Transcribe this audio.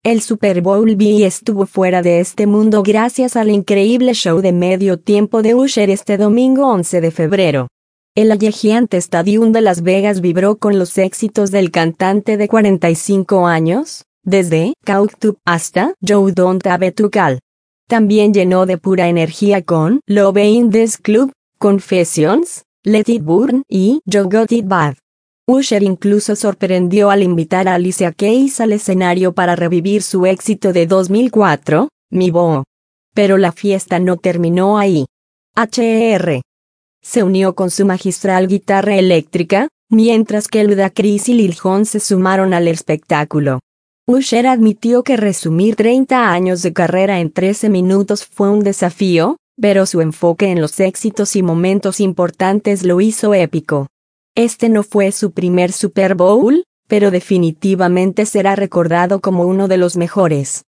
El Super Bowl V estuvo fuera de este mundo gracias al increíble show de medio tiempo de Usher este domingo 11 de febrero. El Allegiant Stadium de Las Vegas vibró con los éxitos del cantante de 45 años, desde Caught Up hasta You Don't Have to Call. También llenó de pura energía con Love in This Club, Confessions, Let It Burn y You Got It Bad. Usher incluso sorprendió al invitar a Alicia Keys al escenario para revivir su éxito de 2004, Mi Bo. Pero la fiesta no terminó ahí. H.R. se unió con su magistral guitarra eléctrica, mientras que Ludacris y Lil Jon se sumaron al espectáculo. Usher admitió que resumir 30 años de carrera en 13 minutos fue un desafío, pero su enfoque en los éxitos y momentos importantes lo hizo épico. Este no fue su primer Super Bowl, pero definitivamente será recordado como uno de los mejores.